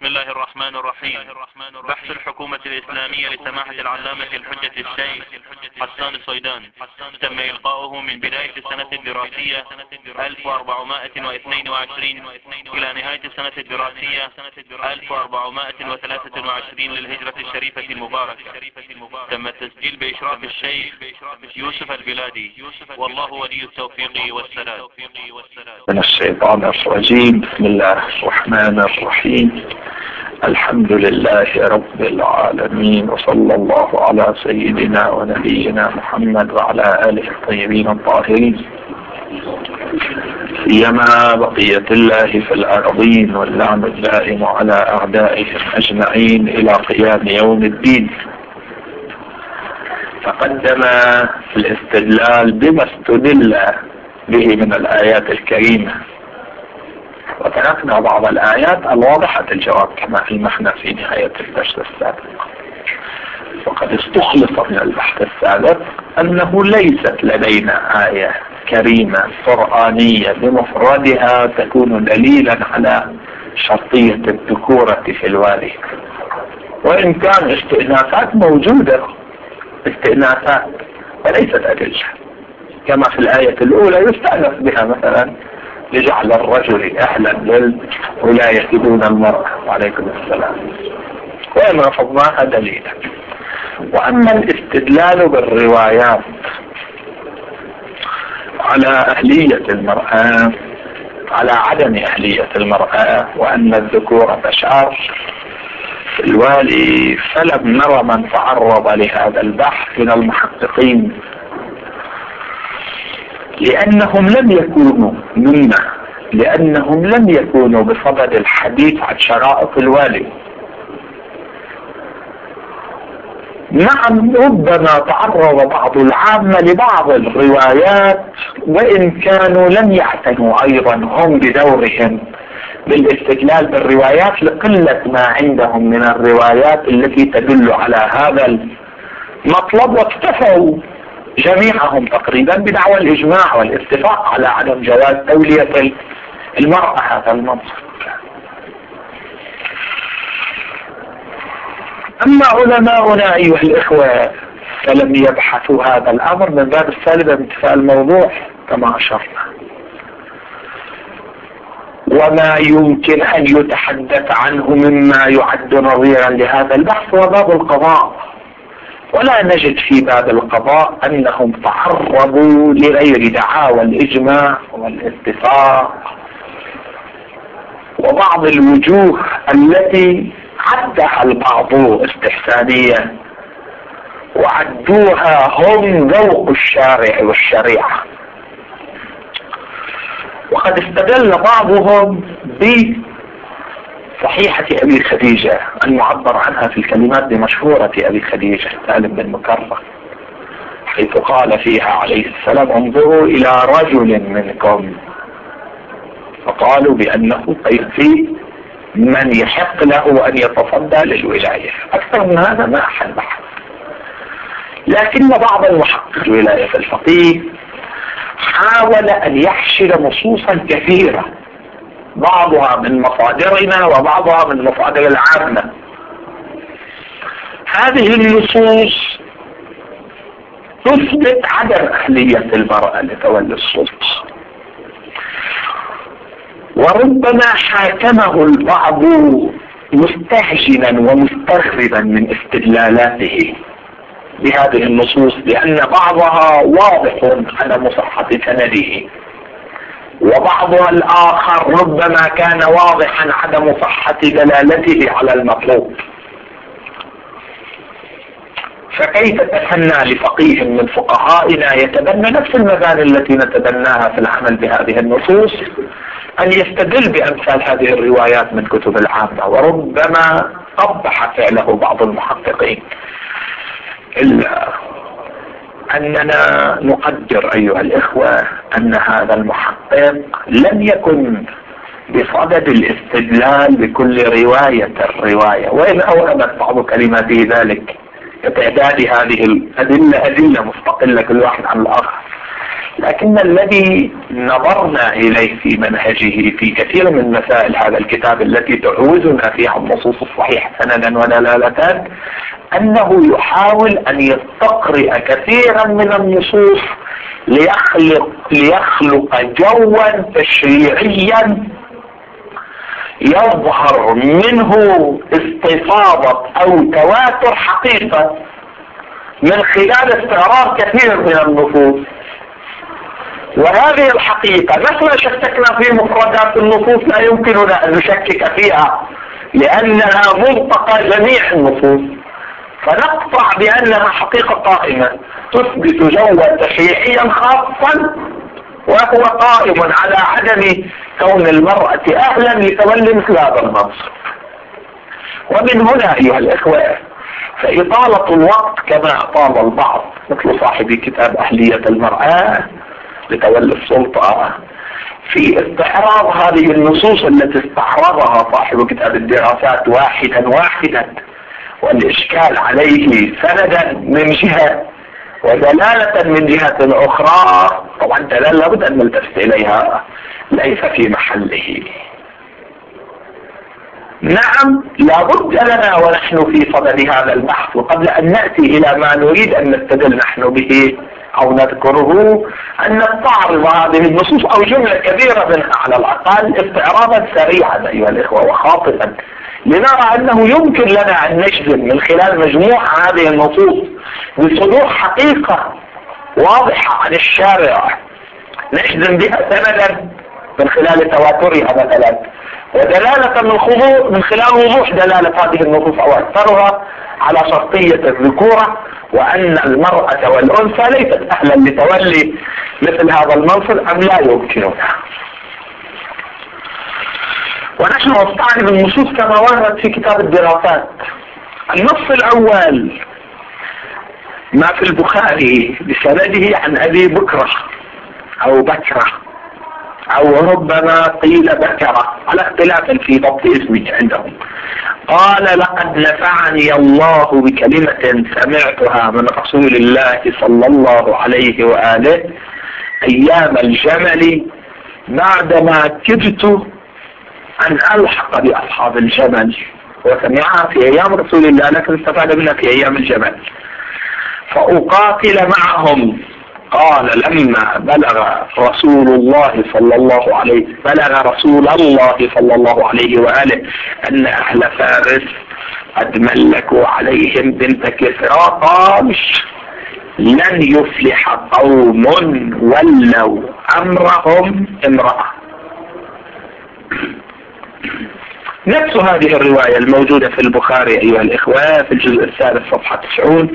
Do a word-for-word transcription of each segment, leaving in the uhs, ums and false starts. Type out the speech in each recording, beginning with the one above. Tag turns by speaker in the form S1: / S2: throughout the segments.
S1: الله الرحمن الرحيم. بحث الحكومة الإسلامية لسماحة العلامة الحجة الشيخ حسان الصيدان تم إلقاؤه من بداية السنة الدراسية ألف وأربعمائة واثنين وعشرين إلى نهاية السنة الدراسية ألف وأربعمائة وثلاثة وعشرين للهجرة الشريفة المباركة. تم التسجيل بإشراف الشيخ يوسف البلادي، والله ولي التوفيق والسلام.
S2: من الشيطان الرجيم. بسم الله الرحمن الرحيم. الحمد لله رب العالمين، وصلى الله على سيدنا ونبينا محمد وعلى آله الطيبين الطاهرين، سيما بقية الله في الأرضين، واللعن الدائم على أعدائهم أجمعين إلى قيام يوم الدين. تقدم الاستدلال بما استدل به من الآيات الكريمة، وتركنا بعض الآيات الواضحة الجواب كما ألمحنا في نهاية الدرس السابق. وقد استخلص من البحث السابق أنه ليست لدينا آية كريمة قرآنية بمفردها تكون دليلا على شرطية الذكورة في الوالي، وإن كان استئنافات موجودة، استئنافات وليست أدلة، كما في الآية الأولى يستأنف بها مثلا لجعل الرجل أهلا للولاية دون المرأة، وعليكم السلام، وإن رفضناها دليلا. وأما الاستدلال بالروايات على أهلية المرأة، على عدم أهلية المرأة، وأن الذكور بشر في الوالي، فلم نرى من تعرض لهذا البحث من المحققين، لأنهم لم يكونوا منا لأنهم لم يكونوا بصدد الحديث عن شرائط الوالي. نعم، ربما تعرض بعض العامة لبعض الروايات، وإن كانوا لم يعتنوا أيضا هم بدورهم بالاستدلال بالروايات لقلة ما عندهم من الروايات التي تدل على هذا المطلب، واكتفوا جميعهم تقريبا بدعوى الإجماع والاتفاق على عدم جواز تولية المرأة هذا المنصب. أما علماؤنا أيها الإخوة فلم يبحثوا هذا الأمر من باب السالب بامتثال الموضوع كما أشرنا، وما يمكن أن يتحدث عنه مما يعد نظيرا لهذا البحث هو باب القضاء، ولا نجد في باب القضاء أنهم تعرضوا لغير دعاوى الإجماع والاتفاق وبعض الوجوه التي عدها البعض استحسانية وعدوها هم ذوق الشارع والشريعة. وقد استدل بعضهم بصحيحة أبي خديجة المعبر عنها في الكلمات بمشهورة أبي خديجة سالم بن مكرم، حيث قال فيها عليه السلام: انظروا إلى رجل منكم، فقالوا بأنه في من يحق له أن يتصدى للولاية. أكثر من هذا ما أحد بحث، لكن بعض المحقق ولاية الفقيه حاول أن يحشد نصوصا كثيرة، بعضها من مصادرنا وبعضها من مصادر العامة. هذه النصوص تثبت عدم أهلية المرأة لتولي السلطة، وربما حاكمه البعض مستهجنا ومستغربا من استدلالاته بهذه النصوص، لأن بعضها واضح عدم صحة سنده، وبعضها الآخر ربما كان واضحا عدم صحة دلالته على المطلوب. فكيف تتمنى لفقيه من فقهائنا يتبنى نفس المباني التي نتبناها في العمل بهذه النصوص أن يستدل بأمثال هذه الروايات من كتب العامة؟ وربما قبح فعله بعض المحققين، إلا أننا نقدر أيها الإخوة أن هذا المحقق لم يكن بصدد الاستدلال بكل رواية الرواية، وإن أوهمت بعض كلماته ذلك كتعداد هذه الأدلة أدلة مستقلة كل واحد عن الآخر، لكن الذي نظرنا إليه في منهجه في كثير من مسائل هذا الكتاب التي تعوزنا فيها النصوص الصحيحة سندا ودلالة أنه يحاول أن يستقرئ كثيرا من النصوص ليخلق, ليخلق جوا تشريعيا يظهر منه استفاضة أو تواتر حقيقة من خلال استعراض كثير من النصوص. وهذه الحقيقة مهما شككنا في مفردات النصوص لا يمكننا أن نشكك فيها لأنها ملتقى جميع النصوص، فنقطع بأنها حقيقة قائمة تثبت جوا تشريعيا خاصا وهو قائم على عدم كون المرأة أهلا لتولي مثل هذا المنصب. ومن هنا أيها الإخوة فإطالة الوقت كما أطال البعض مثل صاحب كتاب أهلية المرأة لتولي السلطة في استعراض هذه النصوص التي استعرضها صاحب كتاب الدراسات واحدا واحدا والإشكال عليه سندا من جهة ودلالة من جهة أخرى. طبعا دلالة لابد أن نلتفت إليها ليس في محله. نعم لابد لنا ونحن في صدد هذا البحث وقبل أن نأتي إلى ما نريد أن نستدل نحن به أو نذكره أن نستعرض هذه النصوص أو جملة كبيرة منها على الأقل استعراضا سريعا أيها الإخوة وخاطئا لنرى أنه يمكن لنا أن نجزم من خلال مجموعة هذه النصوص بصدور حقيقة واضحة عن الشارع نجزم بها سندا من خلال تواترها مثلا ودلالة من خضوع من خلال وضوح دلالة هذه النصوص أو أكثرها على شرطية الذكورة وأن المرأة والأنثى ليست أهلا لتولي مثل هذا المنصب أم لا يمكنها. ونحن نستعرض النصوص كما وردت في كتاب الدراسات. النص الأول ما في البخاري بسنده عن أبي بكرة أو بكرة أو ربما قيل بكرة على اختلاف في ضبط اسمه عندهم. قال لقد نفعني الله بكلمة سمعتها من رسول الله صلى الله عليه وآله أيام الجمل بعدما كدت أن ألحق بأصحاب الجمل. وسمعها في أيام رسول الله لكن استفاد منها في أيام الجمل. فأقاتل معهم. قال لما بلغ رسول الله صلى الله عليه بلغ رسول الله صلى الله عليه وآله أن أهل فارس قد ملكوا عليهم بنت كسرى قال لن يفلح قوم ولوا أمرهم امرأة. نفس هذه الرواية الموجودة في البخاري أيها الإخوة في الجزء الثالث صفحة تسعون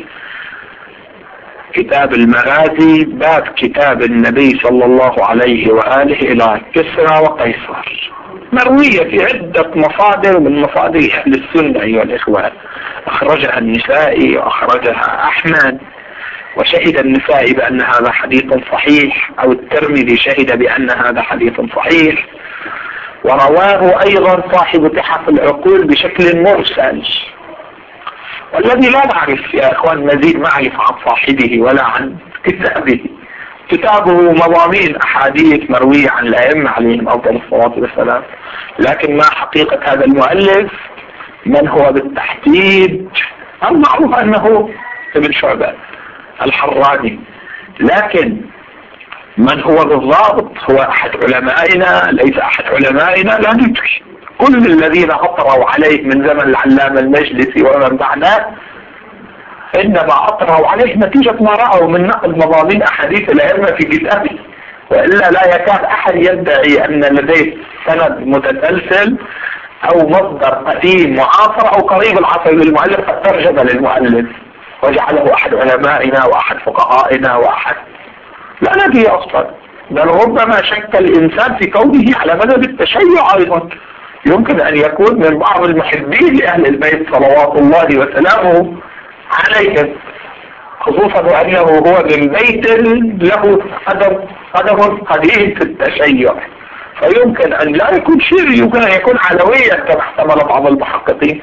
S2: كتاب المغازي باب كتاب النبي صلى الله عليه وآله إلى كسرى وقيصر مروية في عدة مصادر من مصادر أهل السنة أيها الإخوة. أخرجها النسائي وأخرجها أحمد وشهد النسائي بأن هذا حديث صحيح أو الترمذي شهد بأن هذا حديث صحيح ورواه أيضا صاحب تحف العقول بشكل مرسل. والذي لا نعرف يا اخوان مزيد معرفة عن صاحبه ولا عن كتابه. كتابه مضامين احاديث مروية عن الائمة عليهم افضل الصلاة والسلام لكن ما حقيقة هذا المؤلف من هو بالتحديد المعروف انه ابن شعبة الحراني لكن من هو بالضبط هو احد علمائنا ليس احد علمائنا لا ندري. كل الذين أطروا عليه من زمن العلامة المجلسي ومن بعده إنما أطروا عليه نتيجة ما رأوا من نقل مضامين أحاديث الأئمة في كتابه وإلا لا يكاد أحد يدعي أن لديه سند متسلسل أو مصدر قديم معاصر أو قريب العصر للمؤلف قد ترجم للمؤلف وجعله أحد علمائنا وأحد فقهائنا وأحد لا ندري أصلا. بل ربما شك الإنسان في كونه على مذهب التشيع أيضا يمكن أن يكون من بعض المحبين لأهل البيت صلوات الله وسلامه عليهم خصوصا وأنه هو من بيت له قدم قدم قديم في التشيع فيمكن أن لا يكون شيعي يمكن أن يكون علويا كما احتمل بعض المحققين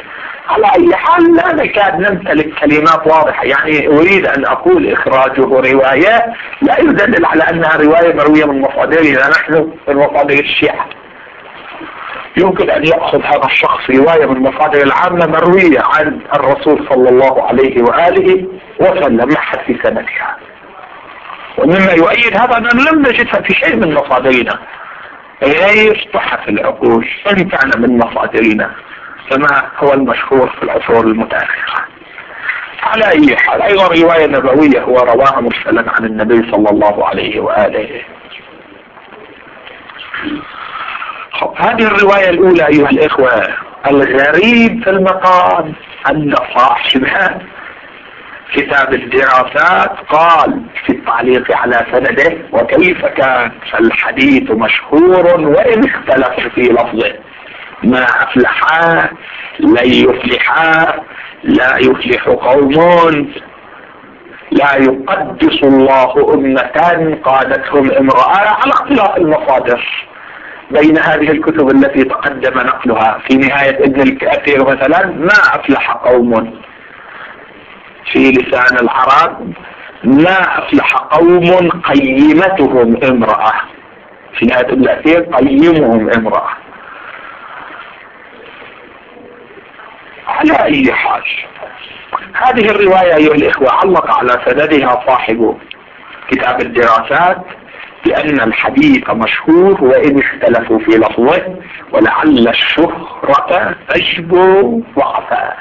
S2: على اي حال لا نكاد نمتلك كلمات واضحة. يعني اريد ان اقول اخراجه رواية لا يدلل على انها رواية مروية من مصادرنا نحن من مصادر الشيعة. يمكن ان يأخذ هذا الشخص رواية من مصادر العامة مروية عن الرسول صلى الله عليه وآله وسلم ما حد في سندها، ومما يؤيد هذا أن لم نجدها في شيء من مصادرنا غير تحف العقول إن كان من مصادرنا كما هو المشهور في العصور المتأخرة. على أي حال أيضا رواية نبوية هو رواها مرسلا عن النبي صلى الله عليه وآله. هذه الرواية الأولى أيها الإخوة. الغريب في المقام أن صاحبها كتاب الدراسات قال في التعليق على سنده: وكيف كان الحديث مشهور وإن اختلف في لفظه، ما أفلحا لن يفلحا لا يفلح قوم لا يقدس الله أمة قادتهم امرأة، على اختلاف المصادر بين هذه الكتب التي تقدم نقلها. في نهاية ابن الكثير مثلا ما أفلح قوم، في لسان العرب ما أفلح قوم قيمتهم امرأة، في نهاية ابن الكثير قيمهم امرأة. على أي حال هذه الرواية أيها الإخوة علق على سندها صاحب كتاب الدراسات لأن الحديث مشهور وإن اختلفوا في لفظه ولعل الشهرة تجبو وعفا.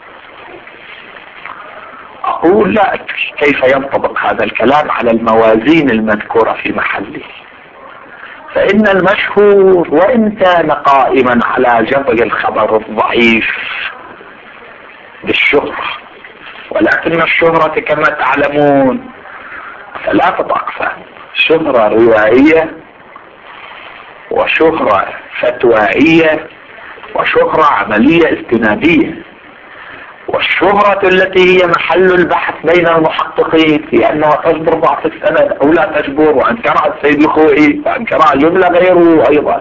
S2: أقول لا أدري كيف ينطبق هذا الكلام على الموازين المذكورة في محله، فإن المشهور وإن كان قائما على جبر الخبر الضعيف بالشهرة، ولكن الشهرة كما تعلمون ثلاثة أقسام: شهرة روائية وشهرة فتوائية وشهرة عملية استنادية. والشهرة التي هي محل البحث بين المحققين في أنها تجبر ضعف السند أو لا تجبر، وأنكرها السيد الخوئي وأنكرها جملة غيره أيضا،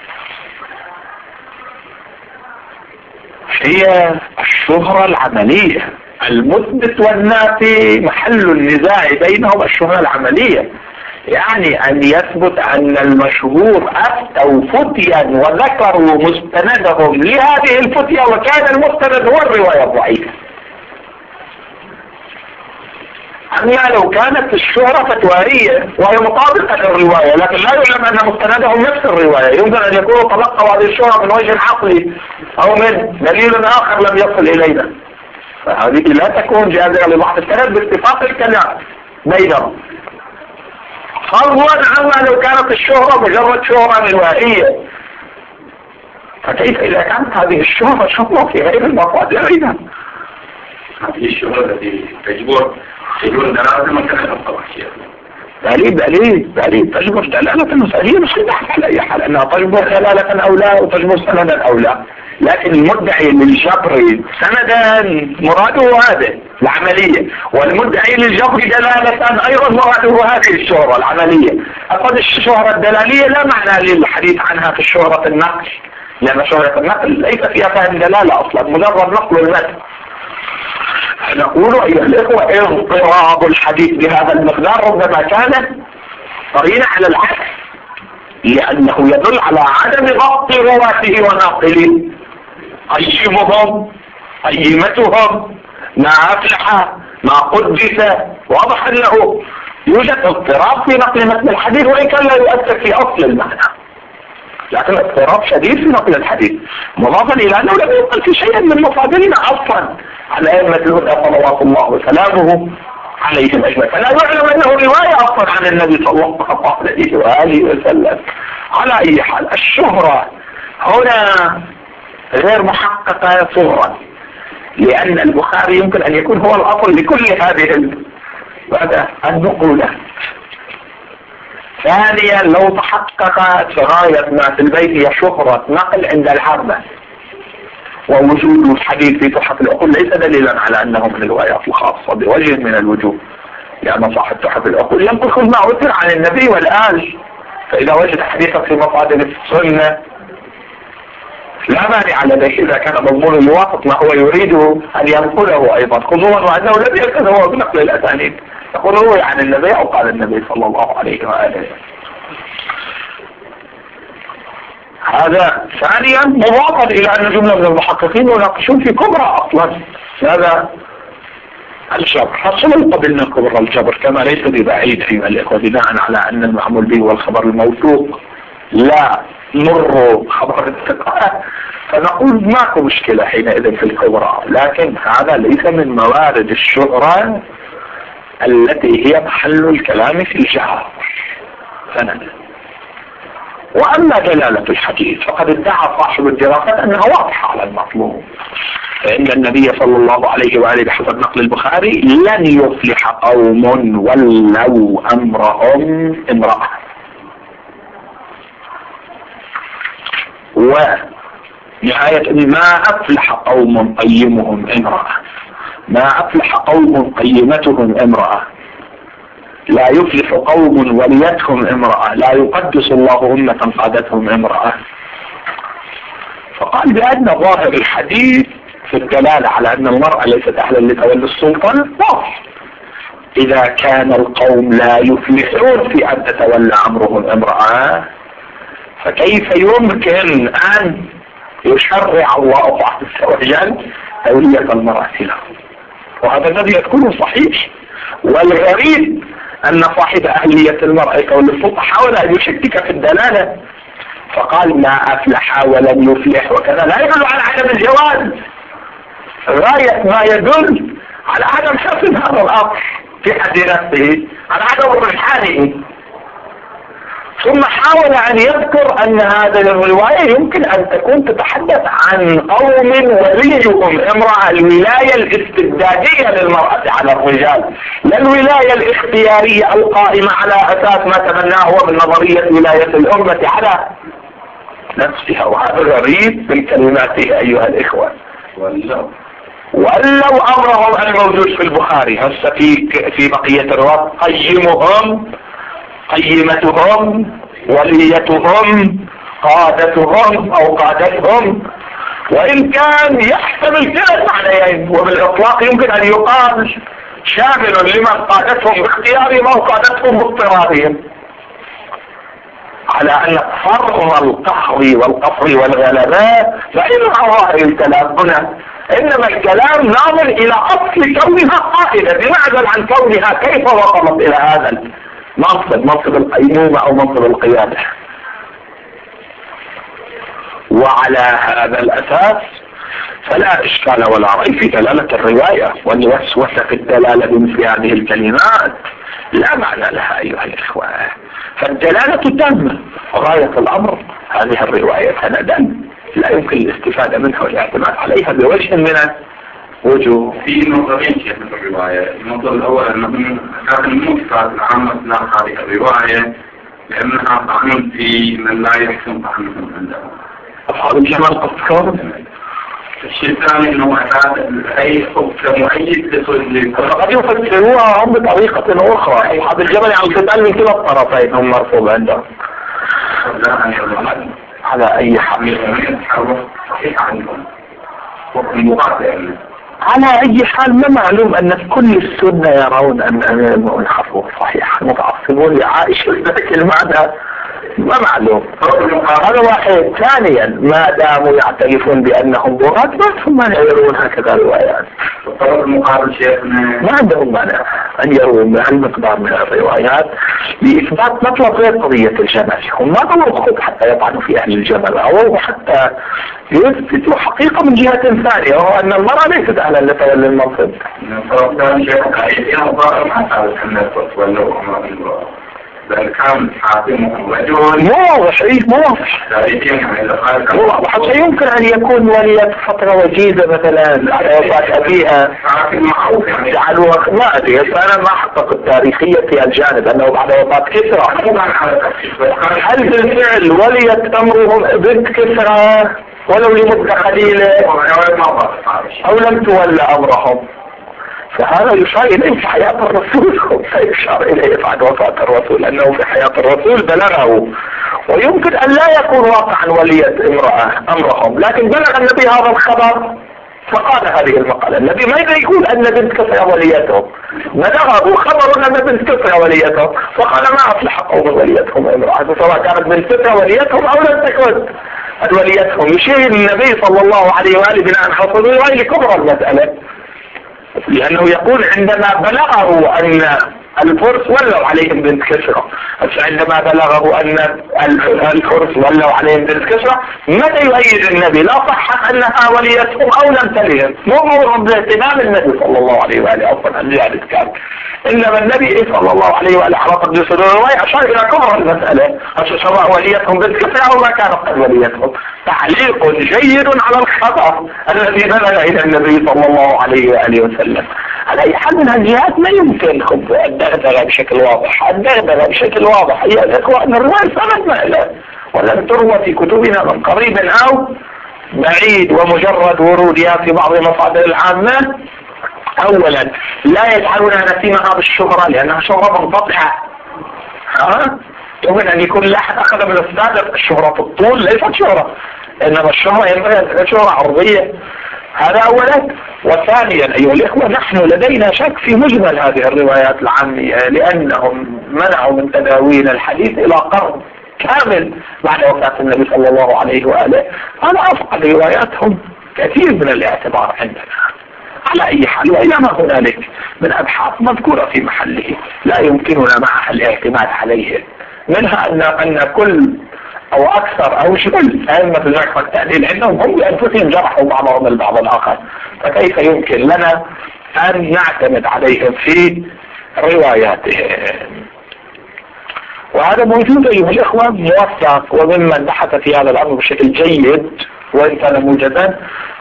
S2: هي الشهرة العملية. المثبت والنافي محل النزاع بينهم الشهرة العملية، يعني أن يثبت أن المشهور أفتوا فتيا وذكروا مستندهم لهذه الفتية وكان المستند هو الرواية الضعيفة. أما لو كانت الشهرة فتوائية وهي مطابقة للرواية لكن لا يعلم أن مستندهم نفس الرواية، يمكن أن يكونوا تلقوا هذه الشهرة من وجه عقلي أو من دليل آخر لم يصل إلينا، فهذه لا تكون جاذبة لبعض السند باتفاق الكلام بينهم. فضلا عما لو كانت الشهرة مجرد شهرة روائية، فكيف إذا كانت هذه الشهرة شهرة في غير المصادرين؟
S3: هذه الشهرة التي تجبر تجبر دلالة مثلا الطبع
S2: دليل دليل دليل تجبر دلالة هي مش بحث على أي حال أنها تجبر دلالة أو لا وتجبر سندا أو لا، لكن المدعي للجبر سندا مراده هذا العملية، والمدعي للجبر دلالة أيضا مراده هذه الشهرة العملية. أقول الشهرة الدلالية لا معنى للحديث عنها في شهرة النقل، لأن شهرة النقل ليس فيها فهم دلالة أصلا، مجرد نقل المتن. نقول أيها الإخوة اضطراب الحديث بهذا المقدار ربما كان قرينة على العكس، لأنه يدل على عدم ضبط رواته وناقله، قيمهم قيمتهم ما أفلح ما قدس. واضح أنه يوجد اضطراب في نقل متن الحديث وإن كان لا يؤثر في أصل المعنى، لكن اضطراب شديد في نقل الحديث، مضافا إلى أنه لم ينقل في شيء من مصادرنا أصلا على أئمة الهدى صلوات الله وسلامه عليهم أجمعين، فلا يعلم أنه رواية أصلا عن النبي صلى الله عليه وآله وسلم. على أي حال الشهرة هنا غير محققة صغرا، لأن البخاري يمكن أن يكون هو الأصل لكل هذه النقولات. ثانيا لو تحققت غاية ما في البيت هي شهرة نقل عند العامة، ووجود الحديث في تحف العقول ليس دليلا على أنه من الروايات الخاصة بوجه من الوجوه، لأن صاحب تحف العقول ينقل كل ما أثر عن النبي والآل، فإذا وجد حديثا في مصادر السنة لا مانع لديه إذا كان مضمون الواسط ما هو يريد أن ينقله أيضا، خصوصا وأنه لم يكن هو بنقل الأسانيد، يقول هو يعني النبي أو قال النبي صلى الله عليه وآله. هذا ثانيا مضافا إلى أن جملة من المحققين يناقشون في كبرى أصلا هذا الجبر. حصل قبلنا كبرى الجبر كما ليس ببعيد أيها الإخوة، بناء على أن المعمول به والخبر الموثوق لا مر خبر الثقة، فنقول ماكو مشكلة حينئذ في الكبرى، لكن هذا ليس من موارد الشهرة التي هي محل الكلام في الجهر سنة. وأما دلالة الحديث فقد ادعى صاحب الدراسة أنها واضحة على المطلوب، فإن النبي صلى الله عليه وآله بحسب نقل البخاري لن يفلح قوم ولوا أمرهم امرأة، ونهاية ما أفلح قوم قيمهم امرأة، ما أفلح قوم قيمتهم امرأة، لا يفلح قوم وليتهم امرأة، لا يقدس الله أمة قادتهم امرأة. فقال بأن ظاهر الحديث في الدلالة على أن المرأة ليست أهلا لتولي السلطة واضح، إذا كان القوم لا يفلحون في أن تتولى أمرهم امرأة فكيف يمكن أن يشرع الله عز وجل تولية المرأة له؟ وهذا الذي يكون صحيح. والغريب أن صاحب أهلية المرأة كون السلطة حاول أن يشكك في الدلالة فقال ما أفلح ولم يفلح وكذا، لا يدل على عدم الجواز، غاية ما يدل على عدم حسن هذا الأمر في حد نفسه، على عدم رجحانه. ثم حاول أن يذكر أن هذه الرواية يمكن أن تكون تتحدث عن قوم وليهم امرأة، الولاية الاستبدادية للمرأة على الرجال، لا الولاية الاختيارية القائمة على أساس ما تمناه هو من نظرية ولاية الأمة على نفسها. وهذا غريب من كلماته أيها الإخوة. ولو ولو أمرهم الموجود في البخاري هسه في في بقية الروايات قيمهم قيمتهم وليتهم قادتهم او قادتهم، وان كان يحتمل كلا المعنيين، وبالاطلاق يمكن ان يقال شامل لمن قادتهم باختيارهم او قادتهم باضطرارهم، على ان فرض القهر والقصر والغلباء فإنها ظاهر الكلام هنا، انما الكلام ناظر الى اصل كونها قائدة بمعزل عن كونها كيف وصلت الى هذا منصب، منصب القيمومة او منصب القيادة. وعلى هذا الاساس فلا اشكال ولا ريب في دلالة الرواية، والوسوسة في الدلالة بمثل هذه الكلمات لا معنى لها ايها الاخوة، فالدلالة تتم. غاية الامر هذه الرواية سندا لا يمكن الاستفادة منها والاعتماد عليها بوجه من وجوه.
S3: في نظرين شيخ من الرواية. النظر الأول أنه كان المفترض العامة لا هذه الرواية لأنها طعن في من لا يحسن طعنهم عندهم
S2: أصحاب الجمال قصكار.
S3: الشيء الثاني أنه أعتاد أي حكم مؤيد لصل
S2: فقد يفسروها هم بطريقة أخرى. أصحاب الجمل يعني القتال من كلا الطرفين هم مرفوض عندهم.
S3: لا أن
S2: على أي حال
S3: صحيح عندهم
S2: على أي حال ما معلوم أن في كل السنة يرون أن أمير المؤمنين حفظه صحيح، المتعصبون لعائشة ذلك المعنى ما معلوم. هذا واحد. ثانيا ما داموا يعترفون بأنهم ضرات ما ثم يرون هكذا روايات.
S3: الطرف المقابل شيخنا
S2: ما عندهم مانع أن يروا هالمقدار من الروايات لإثبات مطلب غير قضية الجمل. هم ما ضروا الخط حتى يطعنوا في أهل الجمل أو حتى يثبتوا حقيقة من جهة ثانية، وهو أن المرأة ليست أهلا لتولي المنصب.
S3: الطرف الثاني شيخنا أيديها ضارة ما تعرف أنها تتولوا أمر المرأة بل كان حاكمهم رجل
S2: مو واضح. ايه مو واضح مو واضح حتى يمكن ان يكون ولية فترة وجيزة مثلا على وفاة ابيها جعلوها ما ادري، انا ما احقق التاريخية في الجانب انه بعد وفاة كسرى هل بالفعل وليت امرهم بنت كسرى ولو لمدة قليلة او لم تولى امرهم؟ فهذا يشار إليه في حياة الرسول، يشار إليه بعد وفاة الرسول أنه في حياة الرسول بلغه، ويمكن أن لا يكون واقعا ولية امرأة أمرهم، لكن بلغ النبي هذا الخبر فقال هذه المقالة. النبي ما يقول أن بنت كسرى وليته، بلغه خبر أن بنت كسرى وليته فقال ما أفلح قوم وليتهم امرأة، سواء كانت بنت كسرى وليتهم أو لم تكن وليتهم. يشير النبي صلى الله عليه وآله بناء حصل رواية كبرى المسألة، لأنه يقول عندما بلغه أن الفرس ولوا عليهم بنت كسرى، عندما بلغه أن الفرس ولوا عليهم بنت كسرى متى يؤيد النبي؟ لا صح أنها وليتهم أو لم تلهم، مو مرهم باهتمام النبي صلى الله عليه وآله أصلا أن ذلك كان، إنما النبي صلى الله عليه وآله على قدر صدور الرواية أشار إلى كبر المسألة، سواء وليتهم بنت كسرى أو ما كانت قد وليتهم. تعليق جيد على الخبر الذي بلغ إلى النبي صلى الله عليه وآله وسلم. على أي حال من هالجهات ما يمكن خذ الدغدغة بشكل واضح، الدغدغة بشكل واضح هي الإخوة أن الرواية سندنا له ولم تروى في كتبنا من قريب أو بعيد، ومجرد ورودها في بعض المصادر العامة أولا لا يجعلنا نسيمها بالشهرة لأنها شهرة منقطعة، ها يمكن أن يكون لا أحد أخذ من السادة الشهرة في الطول ليست شهرة، إنما الشهرة ينبغي شهرة عرضية، هذا أولا. وثانيا أيها الإخوة نحن لدينا شك في مجمل هذه الروايات العامية، لأنهم منعوا من تداوين الحديث إلى قرن كامل بعد وفاة النبي صلى الله عليه وآله. أنا أفقد رواياتهم كثير من الاعتبار عندنا. على أي حال وإلى ما هنالك من أبحاث مذكورة في محله لا يمكننا معها الاعتماد عليه، منها أن أن كل أو أكثر أو شبه أئمة الجرح والتعديل عندهم هم بأنفسهم جرحوا بعضهم البعض الآخر، فكيف يمكن لنا أن نعتمد عليهم في رواياتهم؟ وهذا موجود أيها الإخوة موثق، وممن بحث في هذا الأمر بشكل جيد وإن كان موجدا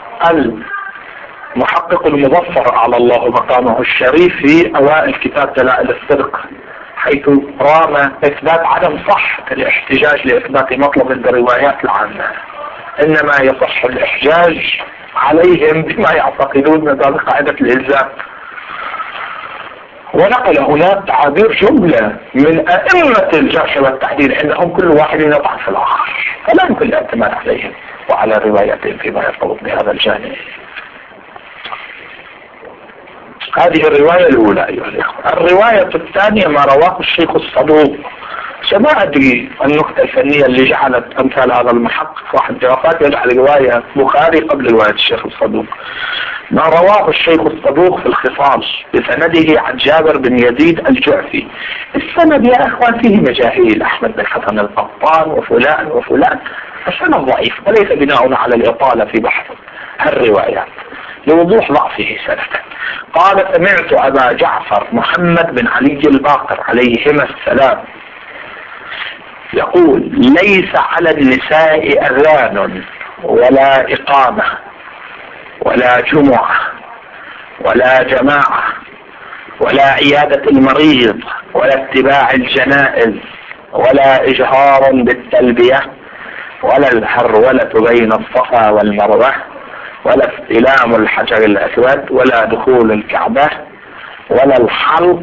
S2: المحقق المظفر على الله مقامه الشريف في أوائل كتاب دلائل الصدق، حيث رام إثبات عدم صحة الاحتجاج لإثبات مطلب بالروايات العامة، إنما يصح الاحتجاج عليهم بما يعتقدون من باب قاعدة الإلزام. ونقل هناك تعابير جملة من أئمة الجرح والتعديل عندهم كل واحد يطعن في الآخر، فلا يمكن الاعتماد عليهم وعلى رواياتهم فيما يرتبط بهذا الجانب. هذه الرواية الأولى أيها الأخوة. الرواية الثانية ما رواه الشيخ الصدوق. ما أدري النقطة الفنية اللي جعلت أمثال هذا المحقق صاحب دراسات يجعل رواية بخاري قبل رواية الشيخ الصدوق. ما رواه الشيخ الصدوق في الخصال بسنده عن جابر بن يزيد الجعفي. السند يا أخوان فيه مجاهيل، أحمد بن حسن القطان وفلان وفلان، السند ضعيف وليس بناء على الإطالة في بحث الروايات لوضوح ضعفه سنة. قال سمعت أبا جعفر محمد بن علي الباقر عليهما السلام يقول ليس على النساء أذان ولا إقامة ولا جمعة ولا جماعة ولا عيادة المريض ولا اتباع الجنائز ولا إجهار بالتلبية ولا الهرولة بين الصفا والمروة ولا استلام الحجر الأسود ولا دخول الكعبة ولا الحلق،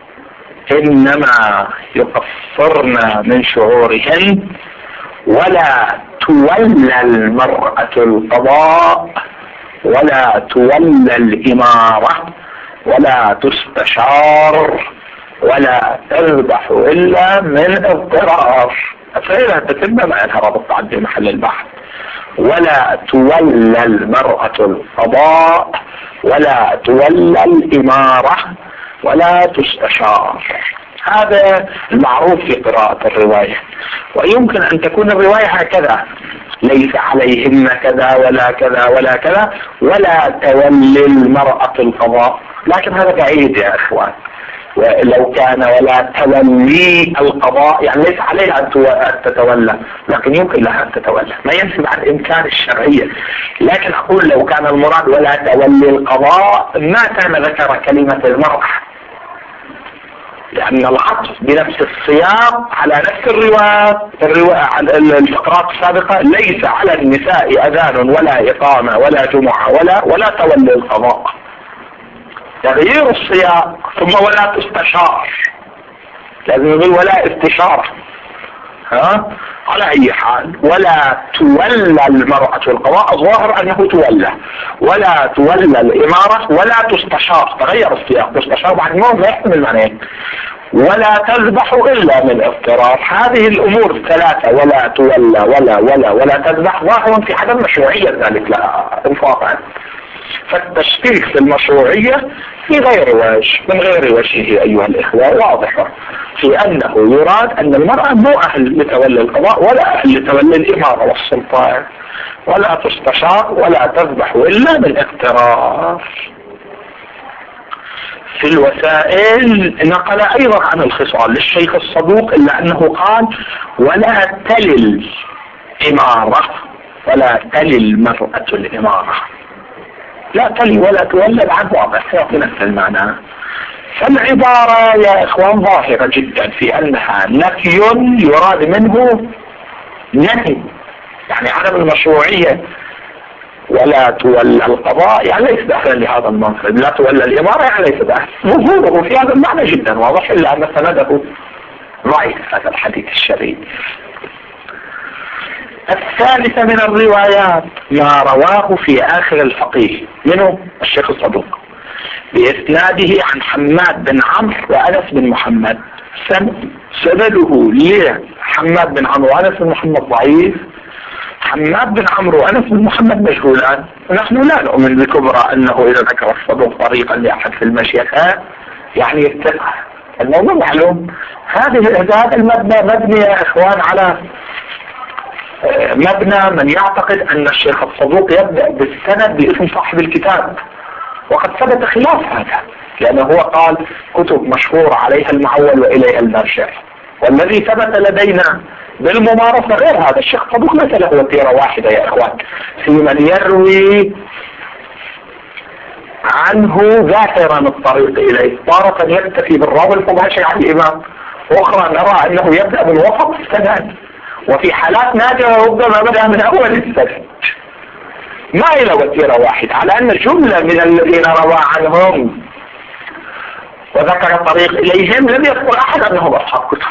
S2: إنما يقصرن من شعورهن ولا تولى المرأة القضاء ولا تولى الإمارة ولا تستشار ولا تذبح إلا من اضطرار. أسئلة تتم مع الهرب تعدي محل البحث. ولا تولى المرأة القضاء ولا تولى الإمارة ولا تستشار. هذا المعروف في قراءة الرواية، ويمكن أن تكون الرواية هكذا ليس عليهن كذا ولا كذا ولا كذا ولا تولي المرأة القضاء، لكن هذا بعيد يا أخوان. ولو كان ولا تولي القضاء يعني ليس عليها أن تتولى، لكن يمكن لها أن تتولى، ما ينسب عن إمكان الشرعية. لكن أقول لو كان المراد ولا تولي القضاء ما كان ذكر كلمة المرأة، لأن العطف بنفس السياق على نفس الرواية الرواية على الفقرات السابقة ليس على النساء أذان ولا إقامة ولا جمعة ولا ولا تولي القضاء. تغيير السياق ثم ولا تستشار، لازم يقول ولا استشارة. ها على اي حال ولا تولى المرأة القضاء، الظاهر انه تولى، ولا تولى الامارة ولا تستشار، تغير السياق، تستشار بعد الموت لا يحتمل معنيين، ولا تذبح الا من اضطرار. هذه الامور الثلاثة ولا تولى ولا ولا ولا تذبح ظاهر في عدم مشروعية ذلك لا انفاقا، فالتشكيك في المشروعية في غير وجه من غير وجهه ايها الاخوة واضحة في انه يراد ان المرأة مو اهل لتولي القضاء ولا اهل لتولي الامارة والسلطان، ولا تستشار ولا تذبح الا من اضطرار. في الوسائل نقل ايضا عن الخصال للشيخ الصدوق الا انه قال ولا تلي الامارة، ولا تلي المرأة الامارة، لا تلي ولا تولى بعد واضح يعطي نفس المعنى. فالعبارة يا اخوان ظاهرة جدا في انها نفي يراد منه نهي، يعني عدم المشروعية. ولا تولى القضاء يعني ليس داخلا لهذا المنصب، لا تولى الامارة يعني ليس داخل، ظهوره في هذا المعنى جدا واضح الا ان سنده ضعيف هذا الحديث الشريف. الثالثة من الروايات ما رواه في آخر الفقيه منه الشيخ الصدوق بإسناده عن حماد بن عمرو وأنس بن محمد. سنده لحماد بن عمرو وأنس بن محمد ضعيف. حماد بن عمرو وأنس بن محمد مجهولان، ونحن لا نؤمن بكبرى أنه إذا ذكر الصدوق طريقا لأحد في المشيخة يعني يتبع الموضوع معلوم. هذه هذا المبنى مبني يا إخوان على مبنى من يعتقد ان الشيخ الصدوق يبدأ بالسند باسم صاحب الكتاب، وقد ثبت خلاف هذا، لانه هو قال كتب مشهور عليها المعول واليها المرجع، والذي ثبت لدينا بالممارسة غير هذا. الشيخ الصدوق ليس له وتيرة واحدة يا اخوان في من يروي عنه ظاهرا الطريق اليه، تارة يكتفي بالراوي المباشر عن الامام، واخرى نرى انه يبدأ من وسط السند، وفي حالات نادرة ربما بدأ من أول السنة، ما إلى وتيرة واحد، على أن جملة من الذين روى عنهم وذكر الطريق إليهم لم يذكر أحد أنهم أصحاب كتب،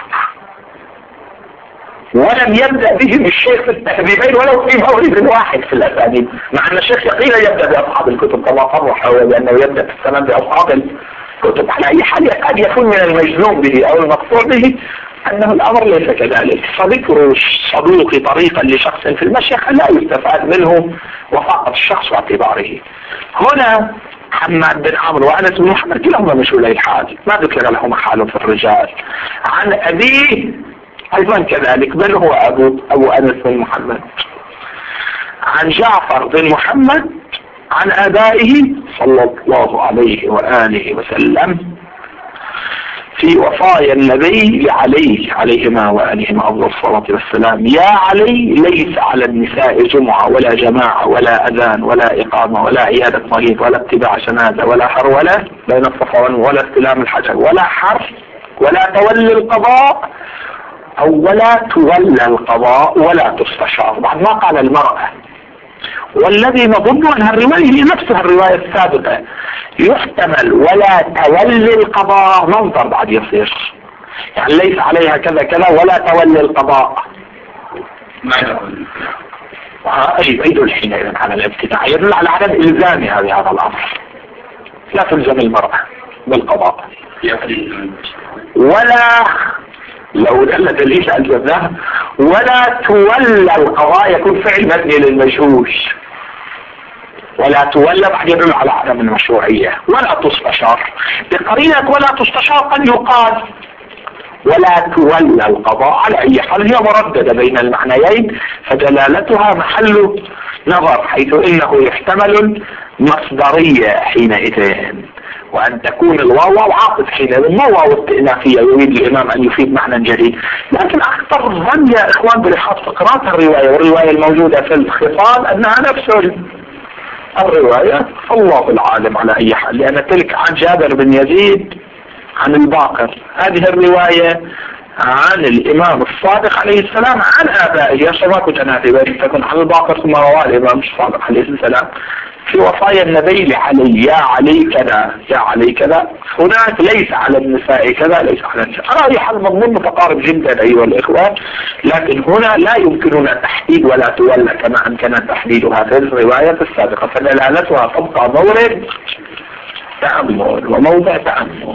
S2: ولم يبدأ بهم الشيخ في التهذيبين ولو في مورد واحد في الأسانيد، مع أن الشيخ يقيل يبدأ بأصحاب الكتب كما صرح هو بأنه يبدأ في السند بأصحاب الكتب. على أي حال يكاد يكون من المجزوم به أو المقصود به أنه الأمر ليس كذلك، فذكر الصدوق طريقا لشخص في المشيخة لا يستفاد منه وفقط الشخص واعتباره. هنا حماد بن عمرو وأنس بن محمد كلاهما مشغولي الحال، ما ذكر لهما حال في الرجال. عن أبيه أيضا كذلك، بل هو أبو, أبو أنس بن محمد. عن جعفر بن محمد عن آبائه صلى الله عليه وآله وسلم في وصايا النبي لعلي عليهما وآلهما أفضل الصلاة والسلام: يا علي ليس على النساء جمعة ولا جماعة ولا أذان ولا إقامة ولا عيادة مريض ولا اتباع جنازة ولا هرولة بين الصفا والمروة ولا استلام الحجر ولا حرف ولا تولي القضاء أو ولا تولى القضاء ولا تستشار. بعد ما قال المرأة، والذي نظن أنها الرواية هي نفسها الرواية السابقة، يحتمل ولا تولي القضاء منظر بعد يصير، يعني ليس عليها كذا كذا ولا تولي القضاء،
S3: ما يقول
S2: يدل حينئذ على الابتداع، يدل على عدم إلزامها بهذا الأمر، لا تلزم المرأة بالقضاء. ولا لو دل دليل ألزمناه ولا تولى القضاء يكون فعل مبني للمجهول، ولا تولى بعد يدل على عدم المشروعية. ولا تستشار بقرينة ولا تستشار قد يقال ولا تولى القضاء، على أي حال هي مرددة بين المعنيين، فدلالتها محل نظر، حيث إنه يحتمل مصدرية حينئذ، وأن تكون الواو عاطف حينئذ، ما واو استئنافية يريد الإمام أن يفيد معنى جديد. لكن أكثر ظن يا إخوان بلحاظ فقرات الرواية والرواية الموجودة في الخصال أنها نفس الرواية، الله العالم على أي حال، لأن تلك عن جابر بن يزيد عن الباقر، هذه الرواية عن الإمام الصادق عليه السلام عن آبائه. يشرك جناتي بأن تكون على الباقر ثم رواه الإمام الصادق عليه السلام في وصايا النبي لعلي: يا علي كذا، يا علي كذا. هناك ليس على النساء كذا، ليس على النساء. أرى هذا المضمون متقارب جدا أيها الإخوة، لكن هنا لا يمكننا تحديد ولا تولى كما أمكن تحديدها في الرواية السابقة، فدلالتها تبقى مورد تأمل وموضع تأمل.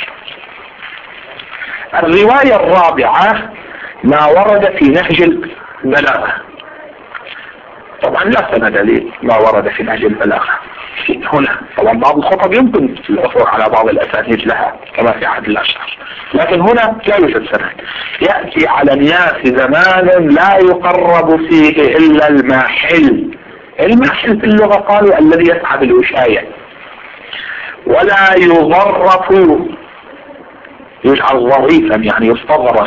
S2: الرواية الرابعة ما ورد في نهج البلاغة. طبعا لا سند لي ما ورد في نهج البلاغة هنا. طبعا بعض الخطب يمكن العثور على بعض الأسانيد لها كما في عهد الأشعر، لكن هنا لا يوجد سند. يأتي على الناس زمان لا يقرب فيه إلا الماحل. الماحل في اللغة قالوا الذي يسعى بالوشاية، ولا يظرف، يجعل ظريفا يعني يستظرف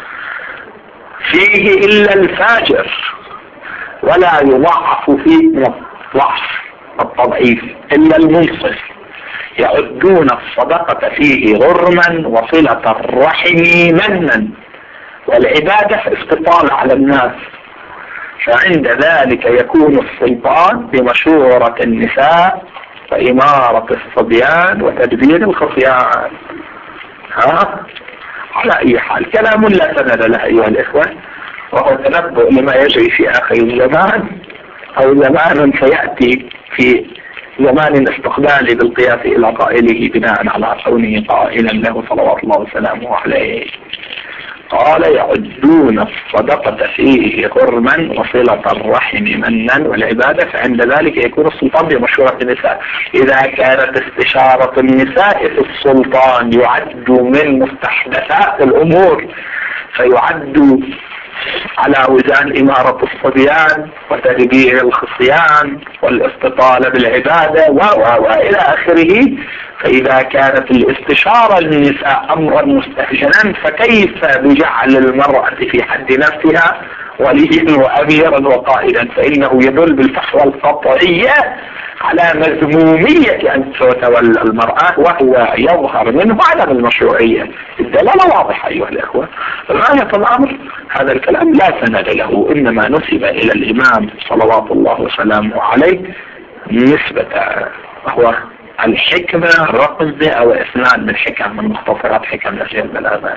S2: فيه إلا الفاجر، ولا يضعف فيه الضعف التضعيف إلا المنصف. يعدون الصدقة فيه غرما وصلة الرحم منا، والعبادة استطالة على الناس، فعند ذلك يكون السلطان بمشورة النساء وإمارة الصبيان وتدبير الخصيان. ها على أي حال كلام لا سند له أيها الإخوة، وهو تنبؤ لما يجري في آخر الزمان أو زمان سيأتي في زمان استقبالي بالقياس إلى قائله بناء على كونه قائلا له صلوات الله وسلامه عليه. قال: يعدون الصدقة فيه غرما وصلة الرحم منا والعبادة، فعند ذلك يكون السلطان بمشورة النساء. إذا كانت استشارة النساء في السلطان يعد من مستحدثات الأمور، فيعد على وزان إمارة الصبيان وتدبير الخصيان والاستطالة بالعبادة و وإلى آخره. فإذا كانت الاستشارة للنساء أمرا مستهجنا، فكيف بجعل المرأة في حد نفسها وليا وأميرا وقائدا؟ فإنه يدل بالفحوى القطعية على مذمومية أن تتولى المرأة، وهو يظهر منه عدم المشروعية. الدلالة واضحة أيها الأخوة. غاية الأمر هذا الكلام لا سند له، إنما نسب إلى الإمام صلوات الله وسلامه عليه نسبة هو الحكمة رقم أو إسناد من حكم من مختصرات حكم نهج البلاغة.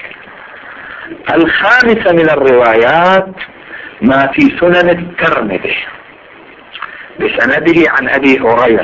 S2: الخامسة من الروايات ما في سنن الترمذي بسنده عن أبي هريرة،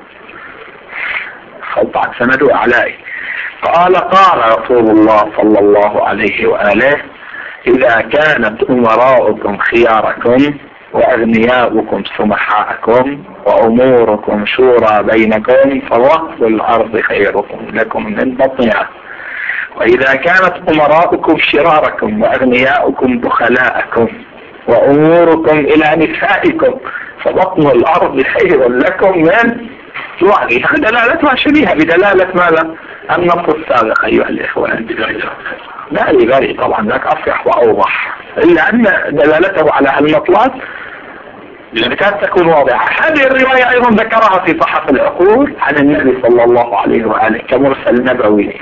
S2: خلطعت سنده أعلائي، قال: قال رسول الله صلى الله عليه وآله: إذا كانت أمراؤكم خياركم وأغنياؤكم سمحاءكم وأموركم شورى بينكم فوقف الأرض خيركم لكم من بطنها، وإذا كانت أمراؤكم شراركم وأغنياؤكم بخلاءكم وأموركم إلى نسائكم فبطن الأرض خير لكم من جوعها. دلالتها شبيهة بدلالة ماذا؟ النص السابق أيها الإخوان. لا لباري طبعا ذاك أصح وأوضح، إلا أن دلالته على المطلق كانت تكون واضحة. هذه الرواية أيضا ذكرها في صحف العقول عن النبي صلى الله عليه وآله كمرسل نبوي.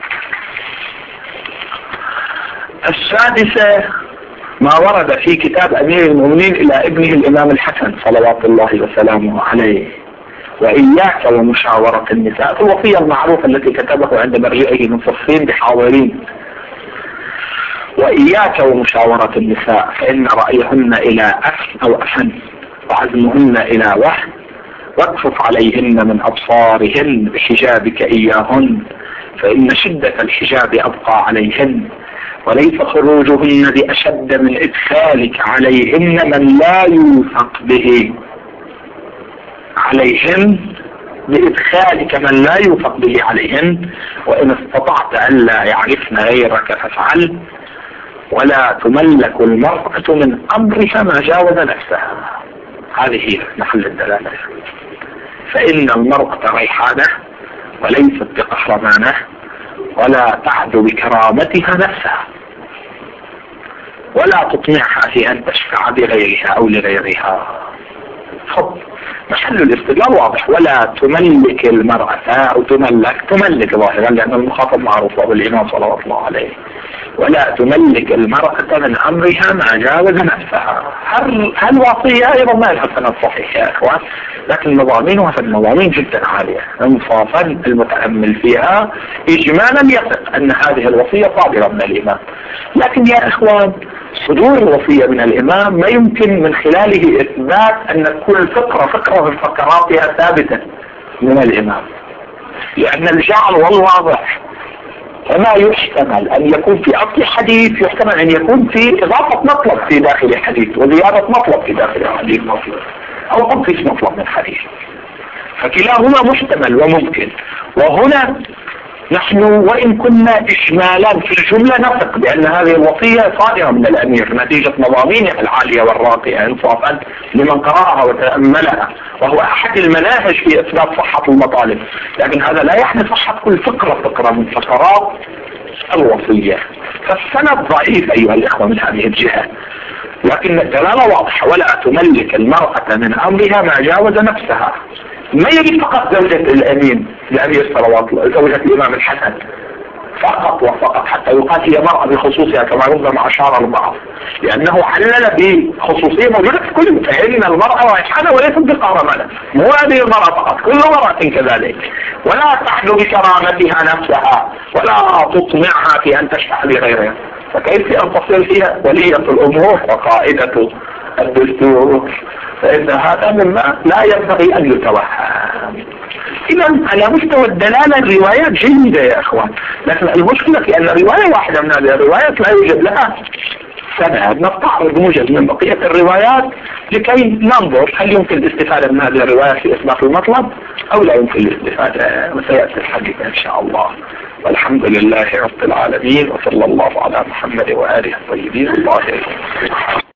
S2: السادسة ما ورد في كتاب أمير المؤمنين إلى ابنه الإمام الحسن صلوات الله وسلامه عليه: وإياك ومشاورة النساء، في الوصية المعروفة التي كتبه عند مرجئه من صفين بحاضرين: وإياك ومشاورة النساء فإن رأيهن إلى أفن أو أفن وعزمهن إلى وحن، واكفف عليهن من أبصارهن بحجابك إياهن، فإن شدة الحجاب أبقى عليهن، وليس خروجهن بأشد من إدخالك عليهن من لا يوثق به عليهن بإدخالك من لا يوثق به عليهن، وإن استطعت ألا يعرفن غيرك فافعل، ولا تملك المرأة من أمرها ما جاوز نفسها. هذه هي محل الدلالة. فإن المرأة ريحانة وليست بقهرمانة، ولا تعدو بكرامتها نفسها، ولا تطمعها في أن تشفع بغيرها أو لغيرها. خب محل الاستدلال واضح. ولا تملك المرأة أو تملك تملك ظاهرا لأن المخاطب معروف وهو الإمام صلوات الله عليه. ولا تملك المرأة من أمرها ما جاوز نفسها. هل هل وصية أيضا ما لها سند صحيح يا إخوان، لكن مضامينها في المضامين جدا عالية. انصافا المتأمل فيها إجمالا يثق أن هذه الوصية صادرة من الإمام. لكن يا إخوان صدور الوصية من الإمام ما يمكن من خلاله إثبات أن كل فقرة فقرة من فقراتها ثابتة من الإمام، لأن الجعل والواضح فما يحتمل أن يكون في أصل حديث يحتمل أن يكون في إضافة مطلب في داخل الحديث وزيادة مطلب في داخل الحديث أو تنقيص مطلب من الحديث، فكلاهما محتمل وممكن. وهنا نحن وإن كنا إجمالا في الجملة نثق بأن هذه الوصية صادرة من الأمير نتيجة مضامينها العالية والراقية انصافا لمن قرأها وتأملها، وهو أحد المناهج في إثبات صحة المطالب. لكن هذا لا يعني صحة كل فقرة فقرة من فقرات الوصية. فالسند ضعيف أيها الإخوة من هذه الجهة، لكن الدلالة واضحة. ولا تملك المرأة من أمرها ما جاوز نفسها. ما يجب فقط زوجة الأمين الأمير صلوات الله، زوجة الإمام الحسن فقط وفقط، حتى يقال هي مرأة بخصوصها كما ربما أشار البعض، لأنه علل بخصوصية موجودة في كل، فإن المرأة ريحانة وليست بقهرمانة. مو هذه المرأة فقط، كل مرأة كذلك. ولا تحلو بكرامتها نفسها ولا تطمعها في أن تشفع لغيرها، فكيف أن تصير فيها ولية الأمور وقائدة الدستور؟ فإن هذا مما لا ينبغي أن يتوهم. إذا على مستوى الدلالة الروايات جيدة يا أخوان، لكن المشكلة في أن رواية واحدة من هذه الروايات لا يوجد لها سند. نستعرض موجز من بقية الروايات لكي ننظر هل يمكن الاستفادة من هذه الروايات في إثبات المطلب أو لا يمكن الاستفادة، وسيأتي الحديث إن شاء الله. والحمد لله رب العالمين، وصلى الله على محمد وآله الطيبين الطاهرين.